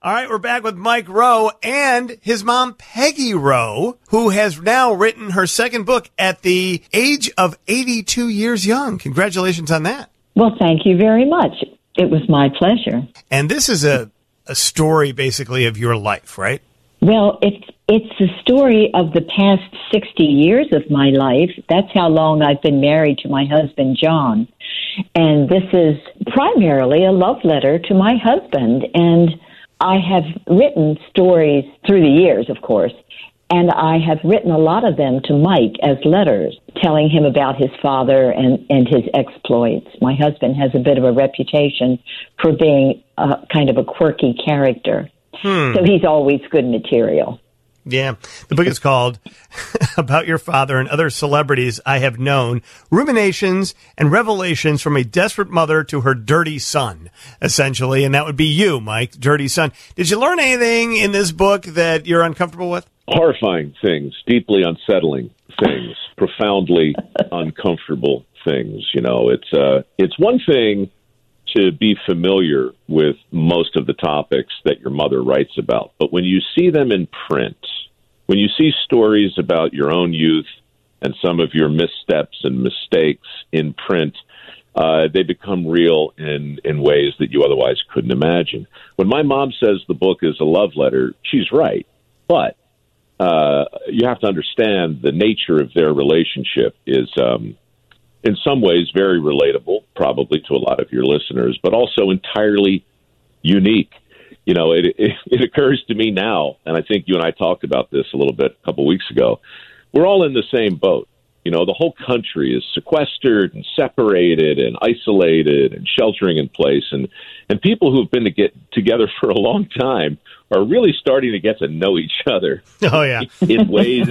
All right, we're back with Mike Rowe and his mom, Peggy Rowe, who has now written her second book at the age of 82 years young. Congratulations on that. Well, thank you very much. It was my pleasure. And this is a story, basically, of your life, right? Well, it's the story of the past 60 years of my life. That's how long I've been married to my husband, John. And this is primarily a love letter to my husband. And I have written stories through the years, of course, and I have written a lot of them to Mike as letters, telling him about his father and his exploits. My husband has a bit of a reputation for being kind of a quirky character. So he's always good material. Yeah. The book is called About Your Father and Other Celebrities I Have Known, Ruminations and Revelations from a Desperate Mother to Her Dirty Son, essentially. And that would be you, Mike, dirty son. Did you learn anything in this book that you're uncomfortable with? Horrifying things, deeply unsettling things, profoundly uncomfortable things. You know, it's one thing to be familiar with most of the topics that your mother writes about. But when you see them in print, when you see stories about your own youth and some of your missteps and mistakes in print, they become real in ways that you otherwise couldn't imagine. When my mom says the book is a love letter, she's right. But you have to understand the nature of their relationship is in some ways very relatable, probably to a lot of your listeners, but also entirely unique. You know, it occurs to me now, and I think you and I talked about this a little bit a couple weeks ago, we're all in the same boat. You know, the whole country is sequestered and separated and isolated and sheltering in place, and people who've been together for a long time are really starting to get to know each other. Oh, yeah. in ways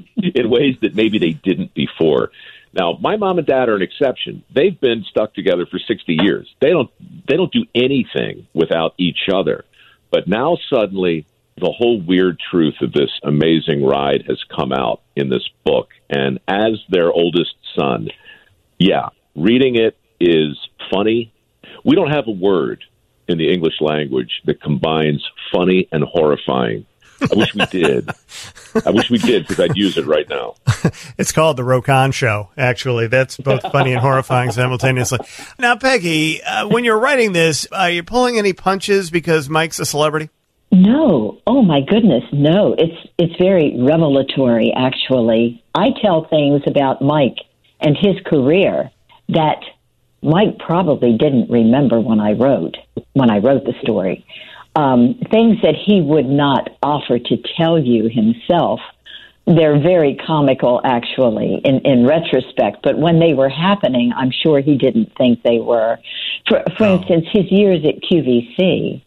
that maybe they didn't before. Now, my mom and dad are an exception. They've been stuck together for 60 years. They don't do anything without each other. But now suddenly the whole weird truth of this amazing ride has come out in this book. And as their oldest son, yeah, reading it is funny. We don't have a word in the English language that combines funny and horrifying. I wish we did. Because I'd use it right now. It's called The Rokan Show, actually. That's both funny and horrifying simultaneously. Now, Peggy, when you're writing this, are you pulling any punches because Mike's a celebrity? No. Oh, my goodness, no. It's very revelatory, actually. I tell things about Mike and his career that Mike probably didn't remember when I wrote the story. Things that he would not offer to tell you himself. They're very comical, actually, in retrospect. But when they were happening, I'm sure he didn't think they were. For instance, his years at QVC,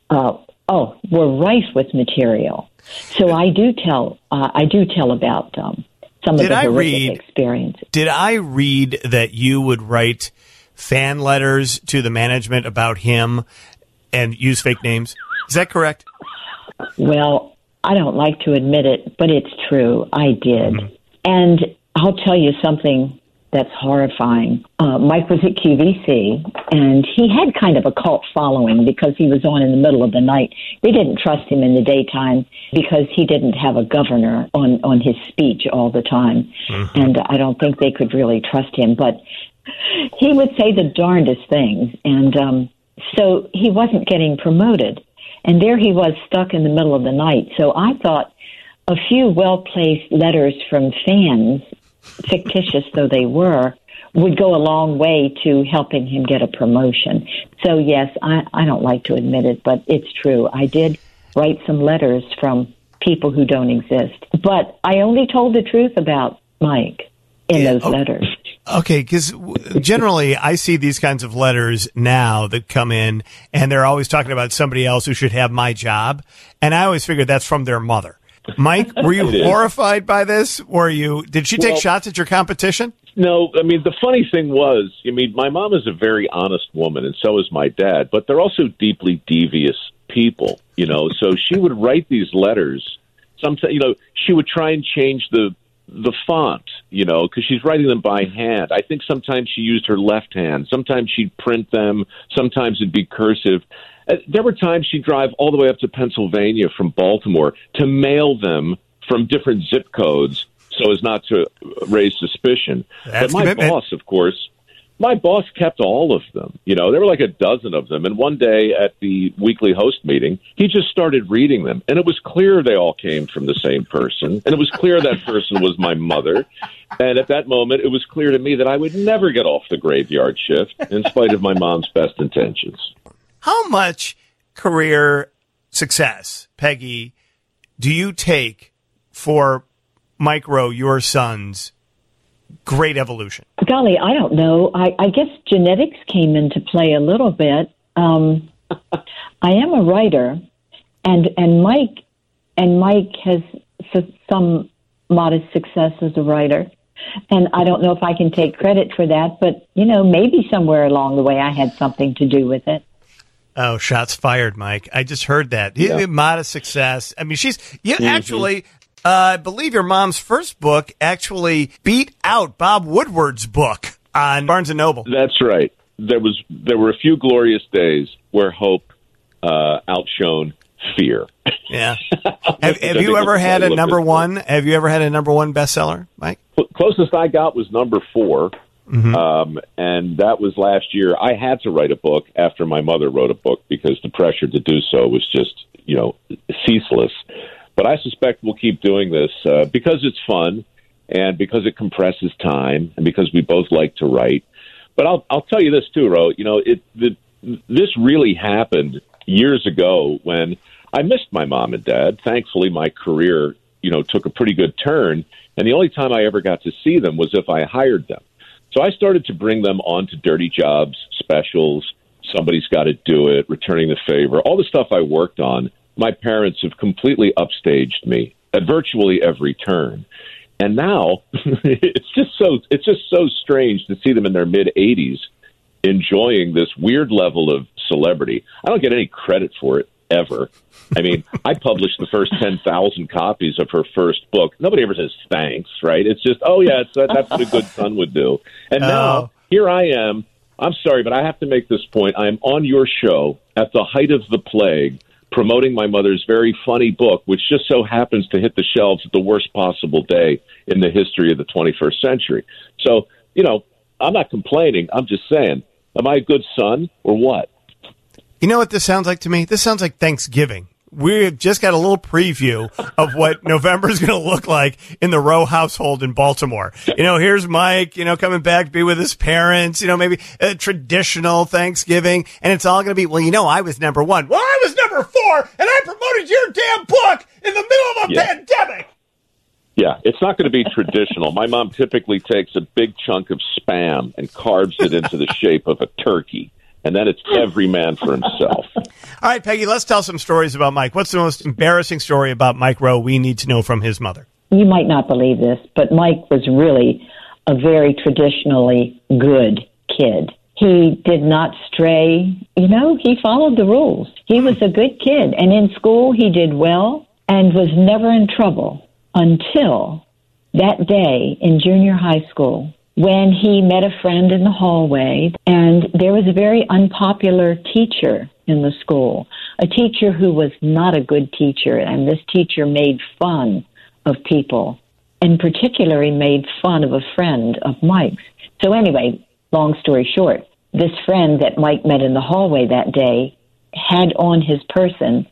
were rife with material. So I do tell about some of the horrific experiences. Did I read that you would write fan letters to the management about him and use fake names? Is that correct? Well, I don't like to admit it, but it's true. I did. Mm-hmm. And I'll tell you something that's horrifying. Mike was at QVC, and he had kind of a cult following because he was on in the middle of the night. They didn't trust him in the daytime because he didn't have a governor on his speech all the time. Mm-hmm. And I don't think they could really trust him. But he would say the darndest things, and so he wasn't getting promoted. And there he was stuck in the middle of the night. So I thought a few well-placed letters from fans, fictitious though they were, would go a long way to helping him get a promotion. So, yes, I don't like to admit it, but it's true. I did write some letters from people who don't exist. But I only told the truth about Mike in those letters. Okay, because generally I see these kinds of letters now that come in, and they're always talking about somebody else who should have my job, and I always figure that's from their mother. Mike, were you horrified by this? Did she take shots at your competition? No, I mean, the funny thing was, my mom is a very honest woman, and so is my dad, but they're also deeply devious people, so she would write these letters. Sometimes, she would try and change the font because she's writing them by hand. I think sometimes she used her left hand. Sometimes she'd print them. Sometimes it'd be cursive. There were times she'd drive all the way up to Pennsylvania from Baltimore to mail them from different zip codes so as not to raise suspicion. That's but my commitment. boss, of course, kept all of them. There were like a dozen of them. And one day at the weekly host meeting, he just started reading them. And it was clear they all came from the same person. And it was clear that person was my mother. And at that moment, it was clear to me that I would never get off the graveyard shift in spite of my mom's best intentions. How much career success, Peggy, do you take for Mike Rowe, your son's great evolution? Golly, I don't know. I guess genetics came into play a little bit. I am a writer, and Mike has some modest success as a writer. And I don't know if I can take credit for that, but, maybe somewhere along the way I had something to do with it. Oh, shots fired, Mike. I just heard that. Yeah. Modest success. I mean, actually, I believe your mom's first book actually beat out Bob Woodward's book on Barnes & Noble. That's right. There were a few glorious days where hope outshone fear. Yeah. Have you ever had a number one? Have you ever had a number one bestseller, Mike? Closest I got was number 4. Mm-hmm. And that was last year. I had to write a book after my mother wrote a book because the pressure to do so was just, ceaseless. But I suspect we'll keep doing this because it's fun and because it compresses time and because we both like to write. But I'll tell you this too, Ro. This really happened years ago when I missed my mom and dad. Thankfully, my career, took a pretty good turn. And the only time I ever got to see them was if I hired them. So I started to bring them on to Dirty Jobs specials. Somebody's Got to Do It, Returning the Favor, all the stuff I worked on. My parents have completely upstaged me at virtually every turn. And now it's just so strange to see them in their mid-80s enjoying this weird level of celebrity. I don't get any credit for it ever. I mean, I published the first 10,000 copies of her first book. Nobody ever says thanks, right? It's just, that's what a good son would do. And now here I am. I'm sorry, but I have to make this point. I am on your show at the height of the plague, promoting my mother's very funny book, which just so happens to hit the shelves at the worst possible day in the history of the 21st century. So, I'm not complaining. I'm just saying, am I a good son or what? You know what this sounds like to me? This sounds like Thanksgiving. We've just got a little preview of what November is going to look like in the Rowe household in Baltimore. Here's Mike, coming back to be with his parents, maybe a traditional Thanksgiving. And it's all going to be, I was number 1. Well, I was number 4, and I promoted your damn book in the middle of a pandemic. Yeah, it's not going to be traditional. My mom typically takes a big chunk of Spam and carves it into the shape of a turkey. And then it's every man for himself. All right, Peggy, let's tell some stories about Mike. What's the most embarrassing story about Mike Rowe we need to know from his mother? You might not believe this, but Mike was really a very traditionally good kid. He did not stray. He followed the rules. He was a good kid. And in school, he did well and was never in trouble until that day in junior high school, when he met a friend in the hallway, and there was a very unpopular teacher in the school, a teacher who was not a good teacher, and this teacher made fun of people. In particular, he made fun of a friend of Mike's. So anyway, long story short, this friend that Mike met in the hallway that day had on his person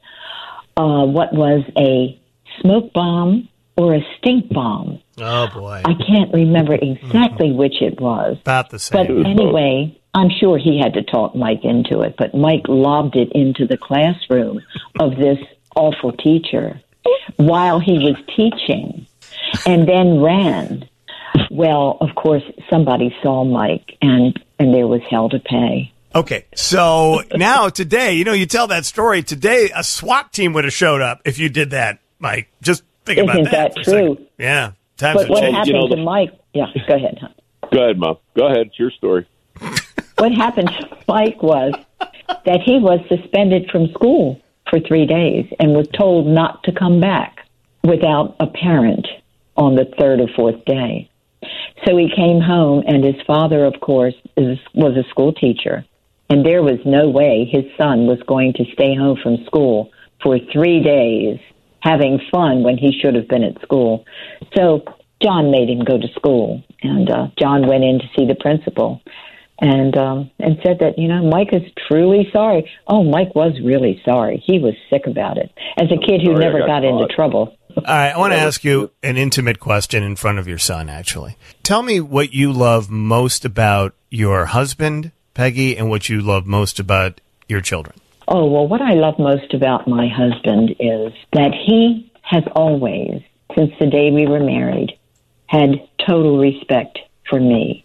what was a smoke bomb or a stink bomb. Oh, boy. I can't remember exactly which it was. About the same. But anyway, I'm sure he had to talk Mike into it, but Mike lobbed it into the classroom of this awful teacher while he was teaching and then ran. Well, of course, somebody saw Mike, and there was hell to pay. Okay, so now today, you tell that story. Today, a SWAT team would have showed up if you did that, Mike. Just think about that. Isn't that true? Yeah. But what happened to Mike? Yeah, go ahead. Go ahead, Mom. Go ahead. It's your story. What happened to Mike was that he was suspended from school for 3 days and was told not to come back without a parent on the third or fourth day. So he came home, and his father, of course, was a school teacher. And there was no way his son was going to stay home from school for 3 days having fun when he should have been at school. So John made him go to school, and John went in to see the principal and said that, Mike is truly sorry. Oh, Mike was really sorry. He was sick about it. As a kid who never got into trouble. All right, I want to ask you an intimate question in front of your son, actually. Tell me what you love most about your husband, Peggy, and what you love most about your children. Oh, well, what I love most about my husband is that he has always, since the day we were married, had total respect for me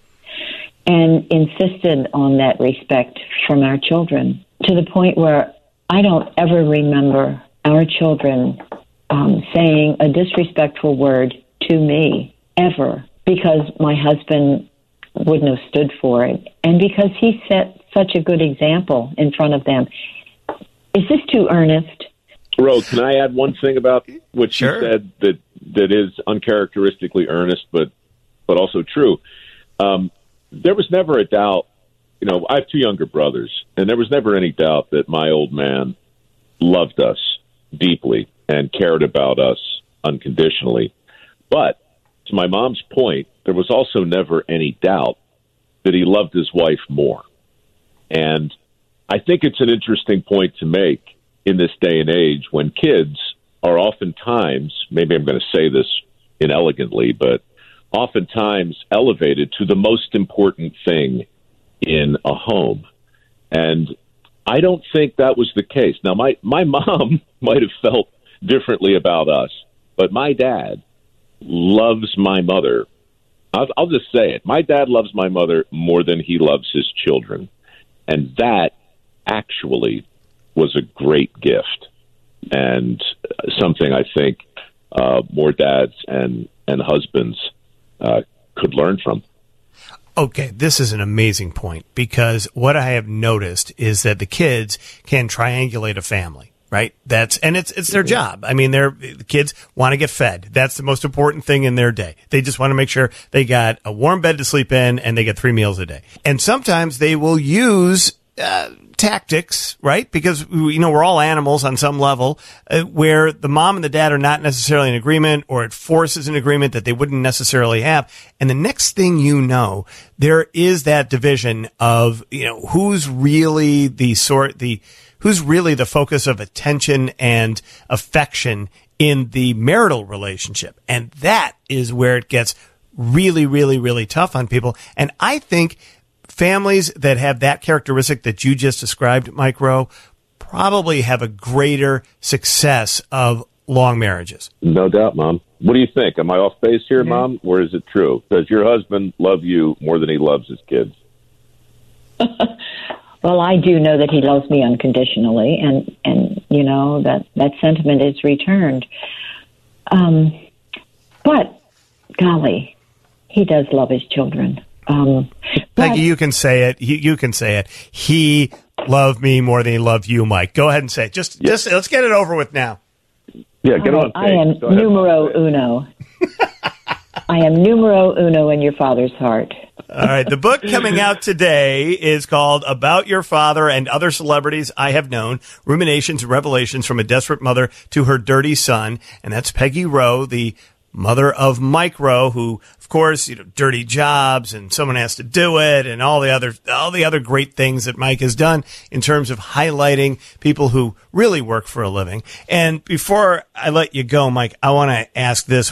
and insisted on that respect from our children to the point where I don't ever remember our children saying a disrespectful word to me, ever, because my husband wouldn't have stood for it, and because he set such a good example in front of them. Is this too earnest? Ro, can I add one thing about what Sure. you said that is uncharacteristically earnest, but also true? There was never a doubt. I have two younger brothers, and there was never any doubt that my old man loved us deeply and cared about us unconditionally. But to my mom's point, there was also never any doubt that he loved his wife more. And I think it's an interesting point to make in this day and age when kids are oftentimes, maybe I'm going to say this inelegantly, but oftentimes elevated to the most important thing in a home. And I don't think that was the case. Now, my mom might have felt differently about us, but my dad loves my mother. I'll just say it. My dad loves my mother more than he loves his children. And that actually was a great gift and something I think more dads and husbands could learn from. Okay, this is an amazing point because what I have noticed is that the kids can triangulate a family. Right. It's their job. I mean, the kids want to get fed. That's the most important thing in their day. They just want to make sure they got a warm bed to sleep in and they get 3 meals a day. And sometimes they will use tactics, right? Because, we're all animals on some level where the mom and the dad are not necessarily in agreement, or it forces an agreement that they wouldn't necessarily have. And the next thing you know, there is that division of, who's really who's really the focus of attention and affection in the marital relationship. And that is where it gets really, really, really tough on people. And I think families that have that characteristic that you just described, Mike Rowe, probably have a greater success of long marriages. No doubt, Mom. What do you think? Am I off base here, Mom, or is it true? Does your husband love you more than he loves his kids? Well, I do know that he loves me unconditionally, and that sentiment is returned. But, golly, he does love his children. Peggy, you can say it. You can say it. He loved me more than he loved you, Mike. Go ahead and say it. Just let's get it over with now. Yeah, get on. I am numero uno. I am numero uno in your father's heart. All right. The book coming out today is called About Your Father and Other Celebrities I Have Known, Ruminations and Revelations from a Desperate Mother to Her Dirty Son. And that's Peggy Rowe, the mother of Mike Rowe, who, of course, dirty jobs and someone has to do it and all the other great things that Mike has done in terms of highlighting people who really work for a living. And before I let you go, Mike, I want to ask this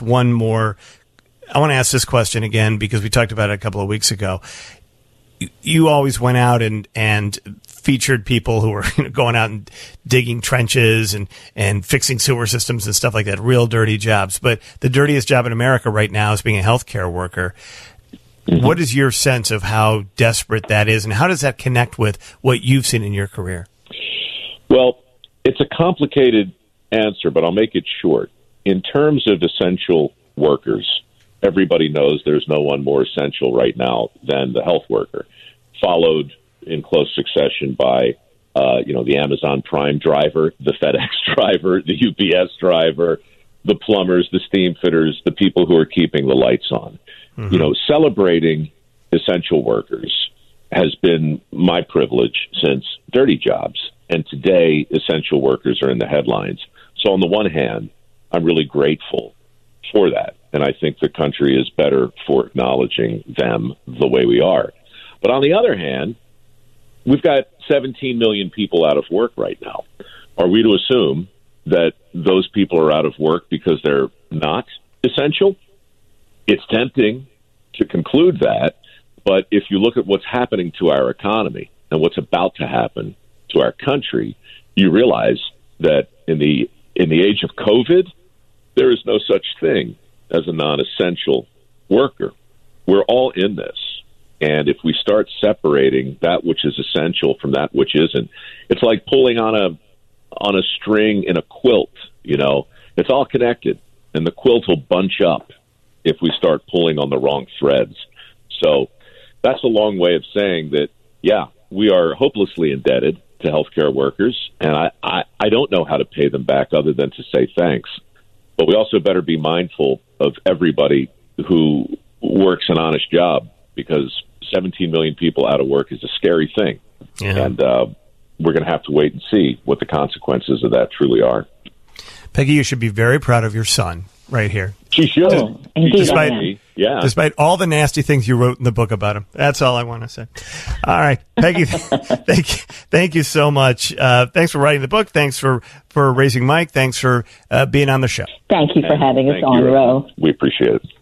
question again because we talked about it a couple of weeks ago. You always went out and featured people who were going out and digging trenches and fixing sewer systems and stuff like that, real dirty jobs. But the dirtiest job in America right now is being a healthcare worker. Mm-hmm. What is your sense of how desperate that is, and how does that connect with what you've seen in your career? Well, it's a complicated answer, but I'll make it short. In terms of essential workers, everybody knows there's no one more essential right now than the health worker, followed in close succession by, the Amazon Prime driver, the FedEx driver, the UPS driver, the plumbers, the steam fitters, the people who are keeping the lights on. You know, celebrating essential workers has been my privilege since Dirty Jobs. And today, essential workers are in the headlines. So on the one hand, I'm really grateful for that. And I think the country is better for acknowledging them the way we are. But on the other hand, we've got 17 million people out of work right now. Are we to assume that those people are out of work because they're not essential? It's tempting to conclude that. But if you look at what's happening to our economy and what's about to happen to our country, you realize that in the age of COVID, there is no such thing as a non-essential worker. We're all in this. And if we start separating that which is essential from that which isn't, it's like pulling on a string in a quilt, you know. It's all connected, and the quilt will bunch up if we start pulling on the wrong threads. So that's a long way of saying that, yeah, we are hopelessly indebted to healthcare workers, and I don't know how to pay them back other than to say thanks. But we also better be mindful of everybody who works an honest job, because 17 million people out of work is a scary thing. Yeah. And we're going to have to wait and see what the consequences of that truly are. Peggy, you should be very proud of your son right here. She should. Oh, indeed, despite all the nasty things you wrote in the book about him. That's all I want to say. All right, Peggy, thank you so much. Thanks for writing the book. Thanks for raising Mike. Thanks for being on the show. Thank you for having us on, Ro. We appreciate it.